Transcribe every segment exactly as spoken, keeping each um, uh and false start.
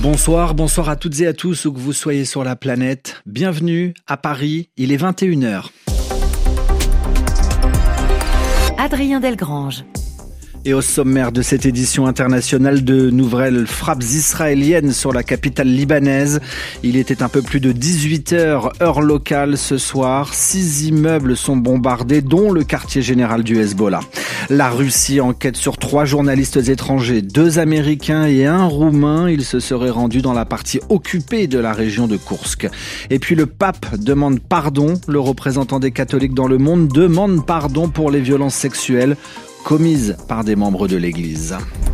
Bonsoir, bonsoir à toutes et à tous où que vous soyez sur la planète. Bienvenue à Paris, il est vingt et une heures. Adrien Delgrange. Et au sommaire de cette édition internationale, de nouvelles frappes israéliennes sur la capitale libanaise. Il était un peu plus de dix-huit heures, heure locale ce soir. Six immeubles sont bombardés, dont le quartier général du Hezbollah. La Russie enquête sur trois journalistes étrangers, deux Américains et un Roumain. Ils se seraient rendus dans la partie occupée de la région de Koursk. Et puis le pape demande pardon. Le représentant des catholiques dans le monde demande pardon pour les violences sexuelles commises par des membres de l'Église.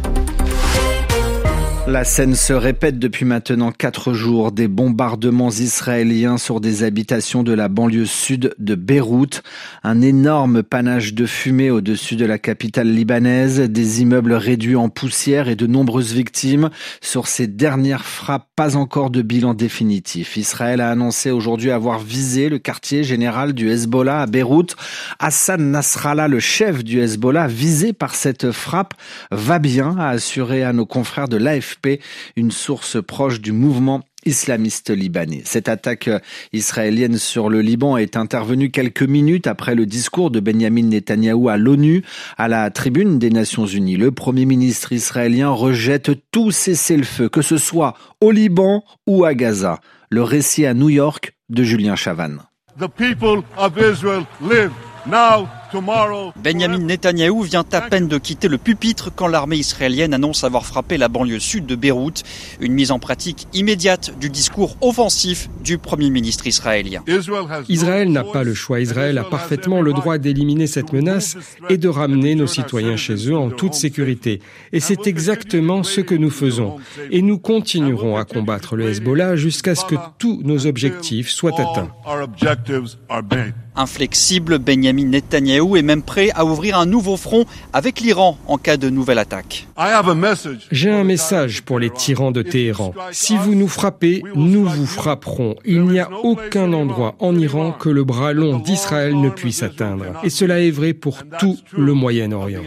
La scène se répète depuis maintenant quatre jours. Des bombardements israéliens sur des habitations de la banlieue sud de Beyrouth. Un énorme panache de fumée au-dessus de la capitale libanaise. Des immeubles réduits en poussière et de nombreuses victimes. Sur ces dernières frappes, pas encore de bilan définitif. Israël a annoncé aujourd'hui avoir visé le quartier général du Hezbollah à Beyrouth. Hassan Nasrallah, le chef du Hezbollah, visé par cette frappe, va bien, a assuré à nos confrères de l'A F P, une source proche du mouvement islamiste libanais. Cette attaque israélienne sur le Liban est intervenue quelques minutes après le discours de Benyamin Netanyahou à l'ONU, à la tribune des Nations Unies. Le Premier ministre israélien rejette tout cessez-le-feu, que ce soit au Liban ou à Gaza. Le récit à New York de Julien Chavannes. The people of Israel live now. Benyamin Netanyahou vient à peine de quitter le pupitre quand l'armée israélienne annonce avoir frappé la banlieue sud de Beyrouth. Une mise en pratique immédiate du discours offensif du Premier ministre israélien. Israël n'a pas le choix. Israël a parfaitement le droit d'éliminer cette menace et de ramener nos citoyens chez eux en toute sécurité. Et c'est exactement ce que nous faisons. Et nous continuerons à combattre le Hezbollah jusqu'à ce que tous nos objectifs soient atteints. Inflexible, Benyamin Netanyahou est même prêt à ouvrir un nouveau front avec l'Iran en cas de nouvelle attaque. J'ai un message pour les tyrans de Téhéran. Si vous nous frappez, nous vous frapperons. Il n'y a aucun endroit en Iran que le bras long d'Israël ne puisse atteindre. Et cela est vrai pour tout le Moyen-Orient.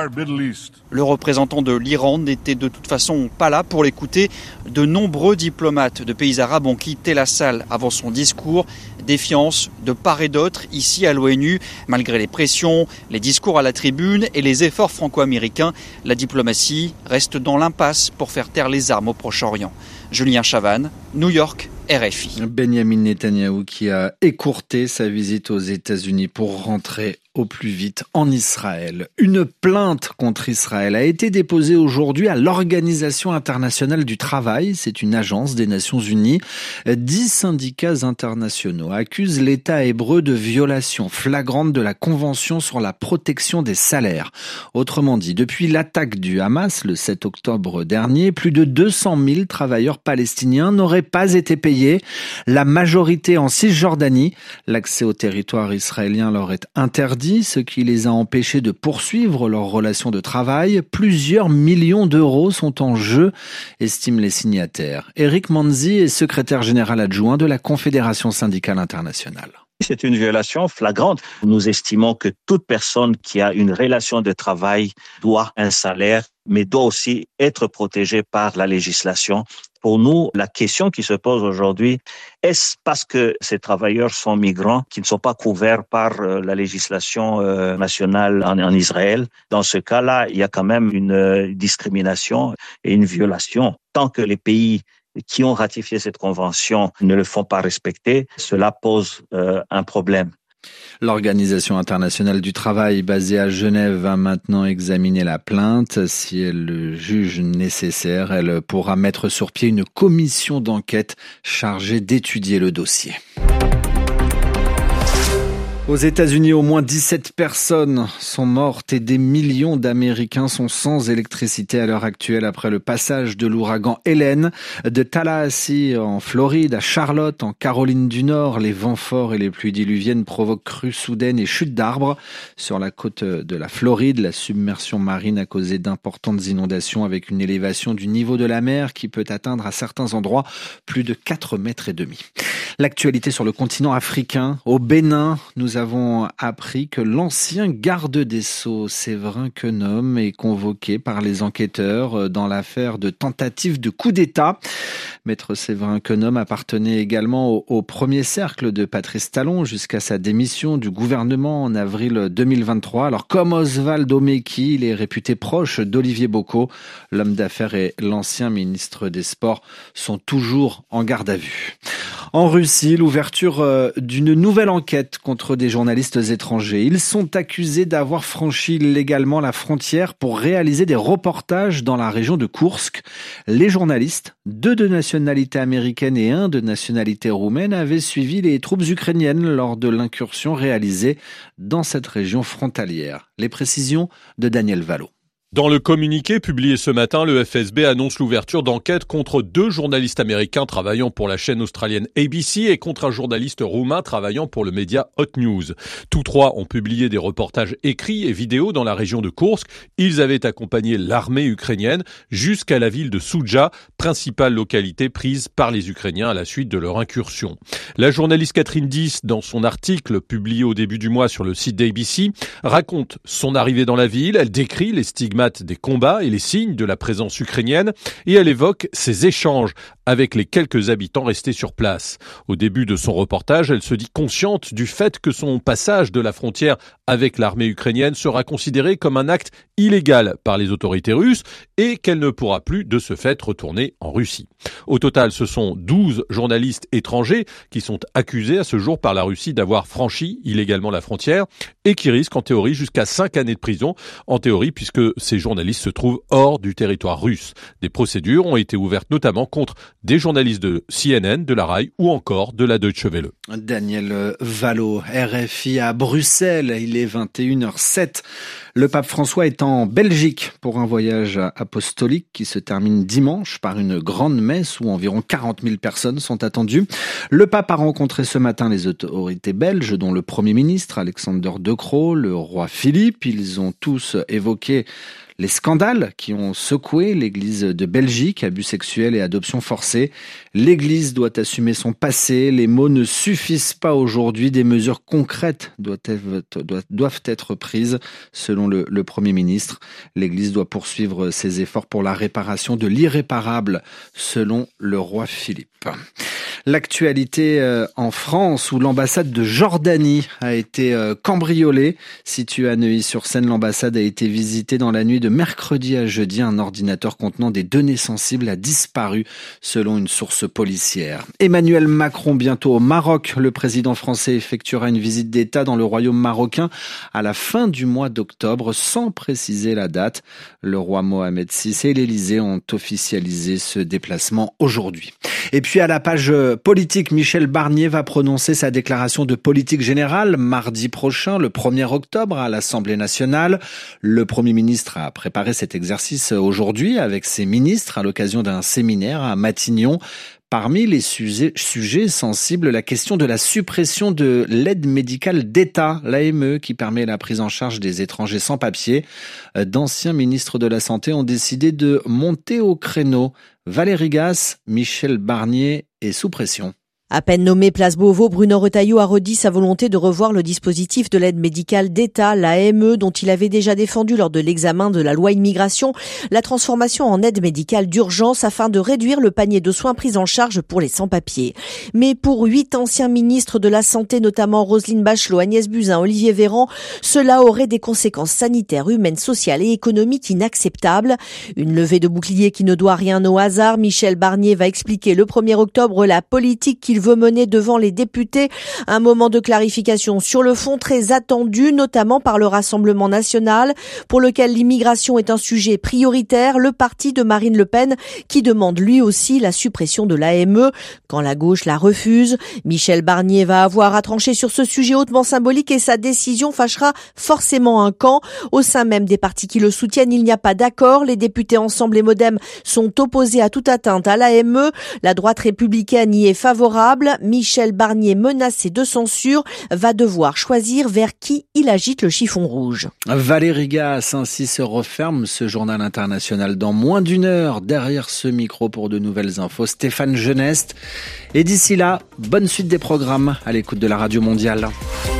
Le représentant de l'Iran n'était de toute façon pas là pour l'écouter. De nombreux diplomates de pays arabes ont quitté la salle avant son discours. Défiance de part et d'autre ici à l'ONU. Malgré les pressions, les discours à la tribune et les efforts franco-américains, la diplomatie reste dans l'impasse pour faire taire les armes au Proche-Orient. Julien Chavannes, New York, R F I. Benyamin Netanyahou qui a écourté sa visite aux États-Unis pour rentrer au plus vite en Israël. Une plainte contre Israël a été déposée aujourd'hui à l'Organisation internationale du travail. C'est une agence des Nations Unies. Dix syndicats internationaux accusent l'État hébreu de violation flagrante de la Convention sur la protection des salaires. Autrement dit, depuis l'attaque du Hamas le sept octobre dernier, plus de deux cent mille travailleurs palestiniens n'auraient pas été payés. La majorité en Cisjordanie. L'accès au territoire israélien leur est interdit, ce qui les a empêchés de poursuivre leurs relations de travail. Plusieurs millions d'euros sont en jeu, estiment les signataires. Eric Manzi est secrétaire général adjoint de la Confédération syndicale internationale. C'est une violation flagrante. Nous estimons que toute personne qui a une relation de travail doit un salaire, mais doit aussi être protégée par la législation. Pour nous, la question qui se pose aujourd'hui, est-ce parce que ces travailleurs sont migrants qui ne sont pas couverts par la législation nationale en, en Israël? Dans ce cas-là, il y a quand même une discrimination et une violation. Tant que les pays qui ont ratifié cette convention ne le font pas respecter, cela pose euh, un problème. L'Organisation internationale du travail basée à Genève va maintenant examiner la plainte. Si elle le juge nécessaire, elle pourra mettre sur pied une commission d'enquête chargée d'étudier le dossier. Aux États-Unis, au moins dix-sept personnes sont mortes et des millions d'Américains sont sans électricité à l'heure actuelle après le passage de l'ouragan Hélène. De Tallahassee en Floride à Charlotte en Caroline du Nord, les vents forts et les pluies diluviennes provoquent crues soudaines et chutes d'arbres. Sur la côte de la Floride, la submersion marine a causé d'importantes inondations avec une élévation du niveau de la mer qui peut atteindre à certains endroits plus de quatre mètres et demi. L'actualité sur le continent africain, au Bénin, nous nous avons appris que l'ancien garde des Sceaux, Séverin Queneau, est convoqué par les enquêteurs dans l'affaire de tentative de coup d'État. Maître Séverin Queneau appartenait également au, au premier cercle de Patrice Talon jusqu'à sa démission du gouvernement en avril deux mille vingt-trois. Alors, comme Oswald Omeki, il est réputé proche d'Olivier Bocco. L'homme d'affaires et l'ancien ministre des Sports sont toujours en garde à vue. En Russie, l'ouverture d'une nouvelle enquête contre des journalistes étrangers. Ils sont accusés d'avoir franchi illégalement la frontière pour réaliser des reportages dans la région de Koursk. Les journalistes, deux de nationalité américaine et un de nationalité roumaine, avaient suivi les troupes ukrainiennes lors de l'incursion réalisée dans cette région frontalière. Les précisions de Daniel Valo. Dans le communiqué publié ce matin, le F S B annonce l'ouverture d'enquêtes contre deux journalistes américains travaillant pour la chaîne australienne A B C et contre un journaliste roumain travaillant pour le média Hot News. Tous trois ont publié des reportages écrits et vidéos dans la région de Koursk. Ils avaient accompagné l'armée ukrainienne jusqu'à la ville de Soudja, principale localité prise par les Ukrainiens à la suite de leur incursion. La journaliste Catherine Diss, dans son article publié au début du mois sur le site d'A B C, raconte son arrivée dans la ville. Elle décrit les stigmates des combats et les signes de la présence ukrainienne et elle évoque ses échanges avec les quelques habitants restés sur place. Au début de son reportage, elle se dit consciente du fait que son passage de la frontière avec l'armée ukrainienne sera considéré comme un acte illégal par les autorités russes et qu'elle ne pourra plus de ce fait retourner en Russie. Au total, ce sont douze journalistes étrangers qui sont accusés à ce jour par la Russie d'avoir franchi illégalement la frontière et qui risquent en théorie jusqu'à cinq années de prison, en théorie puisque ces journalistes se trouvent hors du territoire russe. Des procédures ont été ouvertes notamment contre des journalistes de C N N, de la R A I ou encore de la Deutsche Welle. Daniel Valo, R F I à Bruxelles, il est vingt et une heures sept. Le pape François est en Belgique pour un voyage apostolique qui se termine dimanche par une grande messe où environ quarante mille personnes sont attendues. Le pape a rencontré ce matin les autorités belges, dont le Premier ministre Alexander De Croo, le roi Philippe. Ils ont tous évoqué les scandales qui ont secoué l'Église de Belgique, abus sexuels et adoption forcée. L'Église doit assumer son passé. Les mots ne suffisent pas aujourd'hui. Des mesures concrètes doivent être, doivent être prises, selon le, le Premier ministre. L'Église doit poursuivre ses efforts pour la réparation de l'irréparable, selon le roi Philippe. L'actualité en France, où l'ambassade de Jordanie a été cambriolée. Située à Neuilly-sur-Seine, l'ambassade a été visitée dans la nuit de mercredi à jeudi. Un ordinateur contenant des données sensibles a disparu, selon une source policière. Emmanuel Macron, bientôt au Maroc. Le président français effectuera une visite d'État dans le royaume marocain à la fin du mois d'octobre, sans préciser la date. Le roi Mohamed six et l'Élysée ont officialisé ce déplacement aujourd'hui. Et puis à la page politique, Michel Barnier va prononcer sa déclaration de politique générale mardi prochain, le premier octobre, à l'Assemblée nationale. Le Premier ministre a préparé cet exercice aujourd'hui avec ses ministres à l'occasion d'un séminaire à Matignon. Parmi les sujets, sujets sensibles, la question de la suppression de l'aide médicale d'État, l'A M E, qui permet la prise en charge des étrangers sans papier. D'anciens ministres de la Santé ont décidé de monter au créneau. Valérie Gasse, Michel Barnier est sous pression. À peine nommé place Beauvau, Bruno Retailleau a redit sa volonté de revoir le dispositif de l'aide médicale d'État, l'A M E, dont il avait déjà défendu lors de l'examen de la loi immigration, la transformation en aide médicale d'urgence afin de réduire le panier de soins pris en charge pour les sans-papiers. Mais pour huit anciens ministres de la Santé, notamment Roselyne Bachelot, Agnès Buzyn, Olivier Véran, cela aurait des conséquences sanitaires, humaines, sociales et économiques inacceptables. Une levée de bouclier qui ne doit rien au hasard. Michel Barnier va expliquer le premier octobre la politique qu'il veut mener devant les députés. Un moment de clarification sur le fond très attendu, notamment par le Rassemblement national, pour lequel l'immigration est un sujet prioritaire. Le parti de Marine Le Pen, qui demande lui aussi la suppression de l'A M E. Quand la gauche la refuse, Michel Barnier va avoir à trancher sur ce sujet hautement symbolique et sa décision fâchera forcément un camp. Au sein même des partis qui le soutiennent, il n'y a pas d'accord. Les députés Ensemble et Modem sont opposés à toute atteinte à l'A M E. La droite républicaine y est favorable. Michel Barnier, menacé de censure, va devoir choisir vers qui il agite le chiffon rouge. Valérie Gasse, ainsi se referme ce journal international dans moins d'une heure. Derrière ce micro pour de nouvelles infos, Stéphane Geneste. Et d'ici là, bonne suite des programmes à l'écoute de la Radio Mondiale.